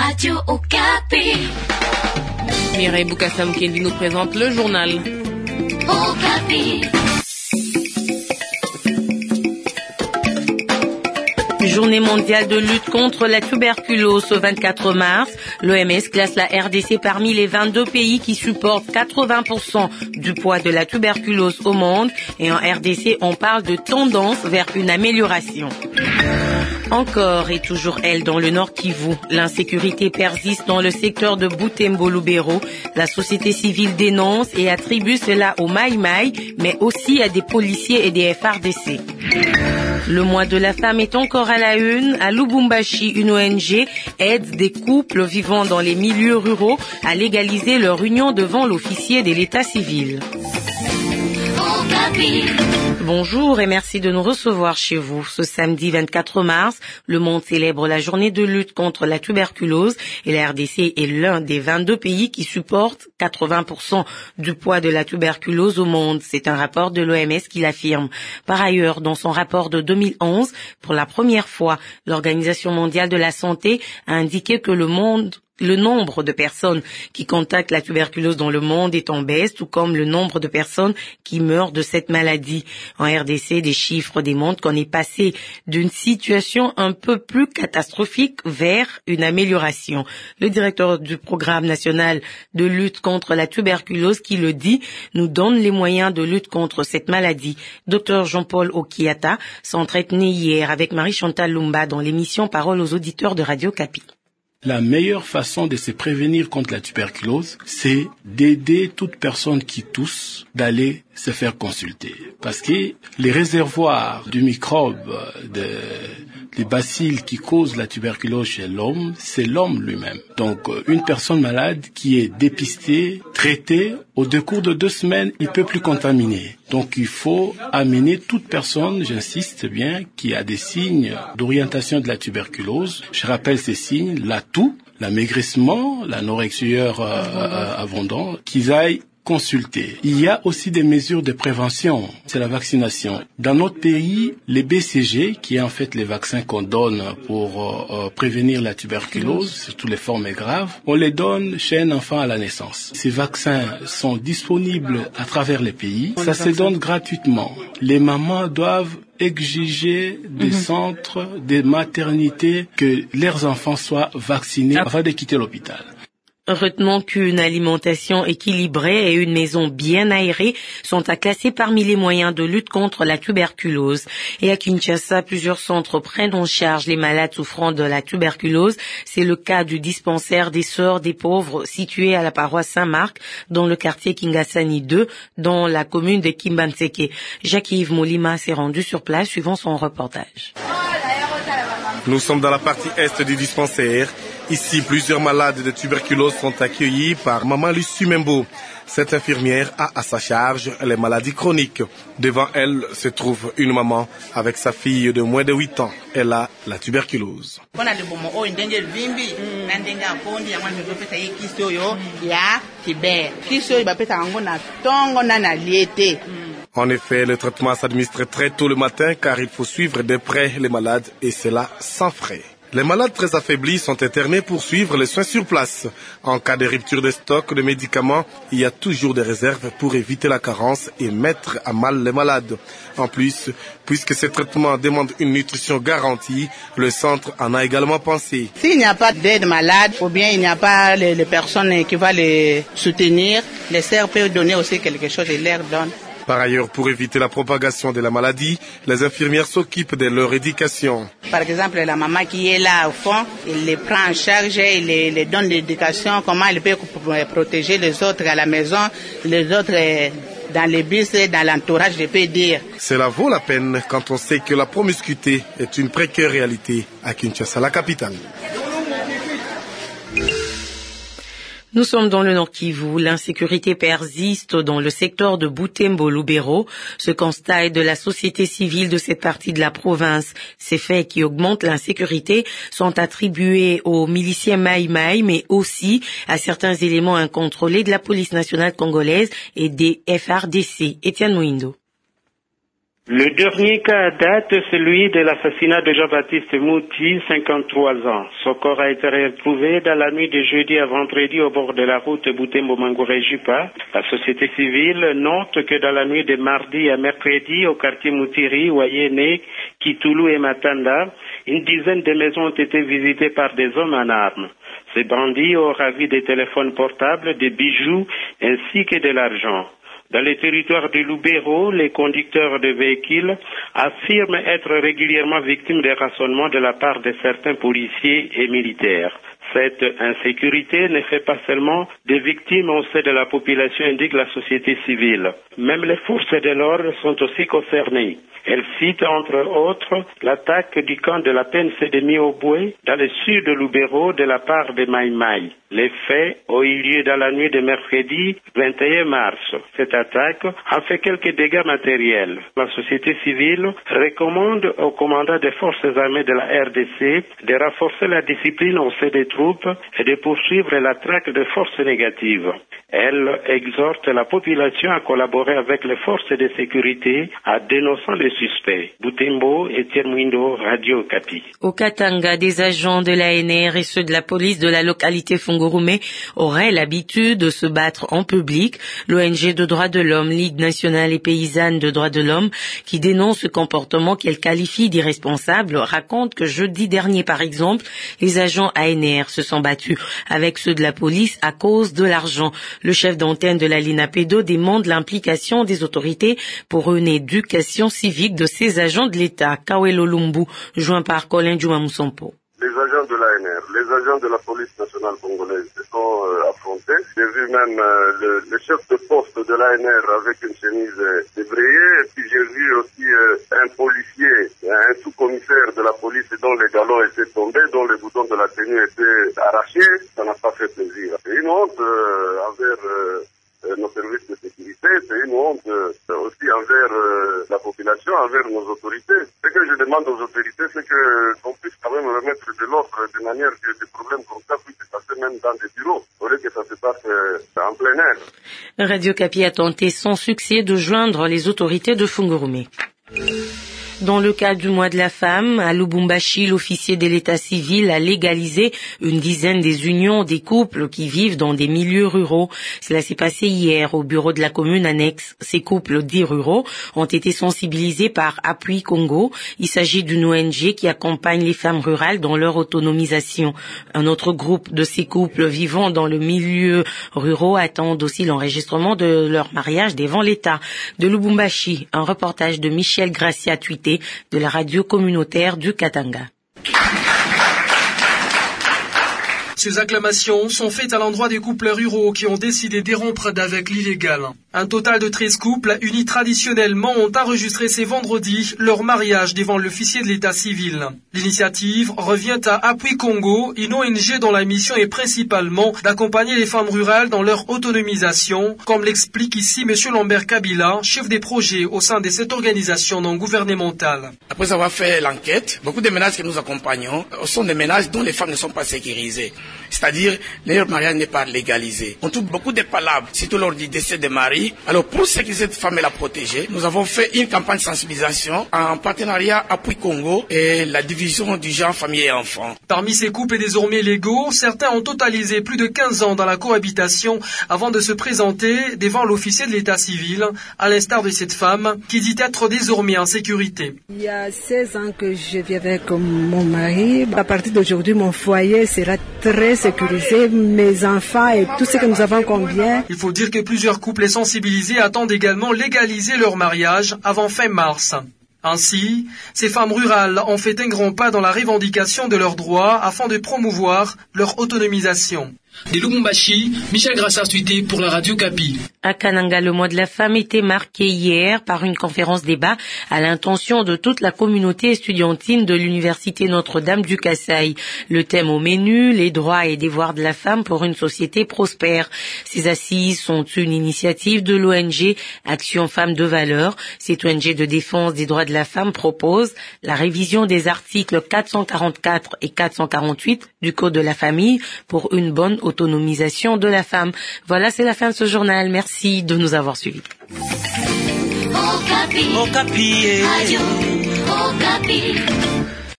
Radio Okapi. Mireille Boukassa-Mukendi nous présente le journal Okapi. Journée mondiale de lutte contre la tuberculose ce 24 mars. L'OMS classe la RDC parmi les 22 pays qui supportent 80% du poids de la tuberculose au monde. Et en RDC, on parle de tendance vers une amélioration. Encore et toujours elle dans le Nord Kivu. L'insécurité persiste dans le secteur de Butembo-Lubero. La société civile dénonce et attribue cela aux Maï-Maï, mais aussi à des policiers et des FARDC. Le mois de la femme est encore à la une. À Lubumbashi, une ONG aide des couples vivant dans les milieux ruraux à légaliser leur union devant l'officier de l'état civil. Bonjour et merci de nous recevoir chez vous. Ce samedi 24 mars, le monde célèbre la journée de lutte contre la tuberculose et la RDC est l'un des 22 pays qui supportent 80% du poids de la tuberculose au monde. C'est un rapport de l'OMS qui l'affirme. Par ailleurs, dans son rapport de 2011, pour la première fois, l'Organisation mondiale de la santé a indiqué que le nombre de personnes qui contactent la tuberculose dans le monde est en baisse, tout comme le nombre de personnes qui meurent de cette maladie. En RDC, des chiffres démontrent qu'on est passé d'une situation un peu plus catastrophique vers une amélioration. Le directeur du programme national de lutte contre la tuberculose qui le dit, nous donne les moyens de lutte contre cette maladie. Dr Jean-Paul Okiata s'entretenait hier avec Marie-Chantal Lumba dans l'émission Parole aux auditeurs de Radio Okapi. La meilleure façon de se prévenir contre la tuberculose, c'est d'aider toute personne qui tousse d'aller se faire consulter. Parce que les réservoirs du microbe, les bacilles qui causent la tuberculose chez l'homme, c'est l'homme lui-même. Donc, une personne malade qui est dépistée, traitée, au décours de 2 semaines, il peut plus contaminer. Donc, il faut amener toute personne, j'insiste bien, qui a des signes d'orientation de la tuberculose. Je rappelle ces signes, la toux, l'amaigrissement, l'anorexie abondante, qu'ils aillent consulter. Il y a aussi des mesures de prévention, c'est la vaccination. Dans notre pays, les BCG, qui est en fait les vaccins qu'on donne pour prévenir la tuberculose, surtout les formes graves, on les donne chez un enfant à la naissance. Ces vaccins sont disponibles à travers les pays. Ça se donne gratuitement. Les mamans doivent exiger des centres, des maternités, que leurs enfants soient vaccinés avant de quitter l'hôpital. Retenons qu'une alimentation équilibrée et une maison bien aérée sont à classer parmi les moyens de lutte contre la tuberculose. Et à Kinshasa, plusieurs centres prennent en charge les malades souffrant de la tuberculose. C'est le cas du dispensaire des Sœurs des Pauvres situé à la paroisse Saint-Marc dans le quartier Kingasani 2 dans la commune de Kimbanseke. Jacques-Yves Molima s'est rendu sur place suivant son reportage. Nous sommes dans la partie est du dispensaire. Ici, plusieurs malades de tuberculose sont accueillis par Maman Lucie Membo. Cette infirmière a à sa charge les maladies chroniques. Devant elle se trouve une maman avec sa fille de moins de 8 ans. Elle a la tuberculose. En effet, le traitement s'administre très tôt le matin car il faut suivre de près les malades et cela sans frais. Les malades très affaiblis sont internés pour suivre les soins sur place. En cas de rupture de stock de médicaments, il y a toujours des réserves pour éviter la carence et mettre à mal les malades. En plus, puisque ce traitement demande une nutrition garantie, le centre en a également pensé. S'il n'y a pas d'aide malade ou bien il n'y a pas les personnes qui vont les soutenir, les sœurs peuvent donner aussi quelque chose et leur donnent. Par ailleurs, pour éviter la propagation de la maladie, les infirmières s'occupent de leur éducation. Par exemple, la maman qui est là au fond, il les prend en charge, il les donne l'éducation, comment elle peut protéger les autres à la maison, les autres dans les bus, dans l'entourage, je peux dire. Cela vaut la peine quand on sait que la promiscuité est une précaire réalité à Kinshasa, la capitale. Nous sommes dans le Nord Kivu. L'insécurité persiste dans le secteur de Butembo-Lubero. Ce constat est de la société civile de cette partie de la province. Ces faits qui augmentent l'insécurité sont attribués aux miliciens Maï-Maï, mais aussi à certains éléments incontrôlés de la police nationale congolaise et des FARDC. Étienne Moindo. Le dernier cas à date, celui de l'assassinat de Jean-Baptiste Mouti, 53 ans. Son corps a été retrouvé dans la nuit de jeudi à vendredi au bord de la route Butembo-Mangoré-Jupa. La société civile note que dans la nuit de mardi à mercredi au quartier Moutiri, Wayene, Kitoulou et Matanda, une dizaine de maisons ont été visitées par des hommes en armes. Ces bandits ont ravi des téléphones portables, des bijoux ainsi que de l'argent. Dans les territoires de Lubero, les conducteurs de véhicules affirment être régulièrement victimes de rançonnements de la part de certains policiers et militaires. Cette insécurité ne fait pas seulement des victimes au sein de la population, indique la société civile. Même les forces de l'ordre sont aussi concernées. Elle cite entre autres l'attaque du camp de la PNC de Miobwe dans le sud de Lubero de la part de Mai Mai. Les faits ont eu lieu dans la nuit de mercredi 21 mars. Cette attaque a fait quelques dégâts matériels. La société civile recommande au commandant des forces armées de la RDC de renforcer la discipline au sein des troupes et de poursuivre la traque de forces négatives. Elle exhorte la population à collaborer avec les forces de sécurité en dénonçant les suspects. Butembo, Etienne Mwindo, Radio Okapi. Au Katanga, des agents de l'ANR et ceux de la police de la localité Fungurume auraient l'habitude de se battre en public. L'ONG de droits de l'homme, Ligue nationale et paysanne de droits de l'homme, qui dénonce ce comportement qu'elle qualifie d'irresponsable, raconte que jeudi dernier, par exemple, les agents ANR se sont battus avec ceux de la police à cause de l'argent. Le chef d'antenne de la LINAPEDO demande l'implication des autorités pour une éducation civique de ces agents de l'État. Kawelo Lumbu, joint par Colin Djoumamoussompo. Les agents de l'ANR, les agents de la police nationale congolaise se sont affrontés. J'ai vu même le chef de poste de l'ANR avec une chemise débrayée. Et puis j'ai vu aussi un policier, un sous-commissaire de la police dont les galons étaient tombés, dont les boutons de la tenue étaient arrachés. Ça n'a pas fait plaisir. C'est une honte envers nos services de sécurité, c'est une honte aussi envers la population, envers nos autorités. Ce que je demande aux autorités, c'est qu'on puisse quand même remettre de l'ordre de manière que des problèmes comme ça puissent se passer même dans des bureaux, au lieu que ça se passe en plein air. Radio Okapi a tenté sans succès de joindre les autorités de Fungurume. Dans le cadre du mois de la femme, à Lubumbashi, l'officier de l'état civil a légalisé une dizaine des unions des couples qui vivent dans des milieux ruraux. Cela s'est passé hier au bureau de la commune annexe. Ces couples dits ruraux ont été sensibilisés par Appui Congo. Il s'agit d'une ONG qui accompagne les femmes rurales dans leur autonomisation. Un autre groupe de ces couples vivant dans le milieu ruraux attendent aussi l'enregistrement de leur mariage devant l'État. De Lubumbashi, un reportage de Michel Gracia Tuité de la radio communautaire du Katanga. Ces acclamations sont faites à l'endroit des couples ruraux qui ont décidé d'irrompre avec l'illégal. Un total de 13 couples unis traditionnellement ont enregistré ces vendredis leur mariage devant l'officier de l'état civil. L'initiative revient à Appui Congo, une ONG dont la mission est principalement d'accompagner les femmes rurales dans leur autonomisation, comme l'explique ici M. Lambert Kabila, chef des projets au sein de cette organisation non gouvernementale. Après avoir fait l'enquête, beaucoup de ménages que nous accompagnons sont des ménages dont les femmes ne sont pas sécurisées. C'est-à-dire, leur mariage n'est pas légalisé. On trouve beaucoup de palabres, surtout lors du décès des maris. Alors, pour sécuriser cette femme et la protéger, nous avons fait une campagne de sensibilisation en partenariat Appui Congo et la division du genre famille et enfants. Parmi ces couples désormais légaux, certains ont totalisé plus de 15 ans dans la cohabitation avant de se présenter devant l'officier de l'état civil, à l'instar de cette femme qui dit être désormais en sécurité. Il y a 16 ans que je vis avec mon mari. À partir d'aujourd'hui, mon foyer sera très sécurisé, mes enfants et tout ce que nous avons comme bien. Il faut dire que plusieurs couples sensibilisés attendent également légaliser leur mariage avant fin mars. Ainsi, ces femmes rurales ont fait un grand pas dans la revendication de leurs droits afin de promouvoir leur autonomisation. De Lubumbashi, Michel Grassas Tuité pour la radio Okapi. À Kananga, le mois de la femme était marqué hier par une conférence débat à l'intention de toute la communauté estudiantine de l'université Notre-Dame du Kasaï. Le thème au menu, les droits et devoirs de la femme pour une société prospère. Ces assises sont une initiative de l'ONG Action Femmes de Valeur. Cette ONG de défense des droits de la femme propose la révision des articles 444 et 448 du Code de la famille pour une bonne autonomisation de la femme. Voilà, c'est la fin de ce journal. Merci de nous avoir suivis. Okapi. Okapi. Radio Okapi.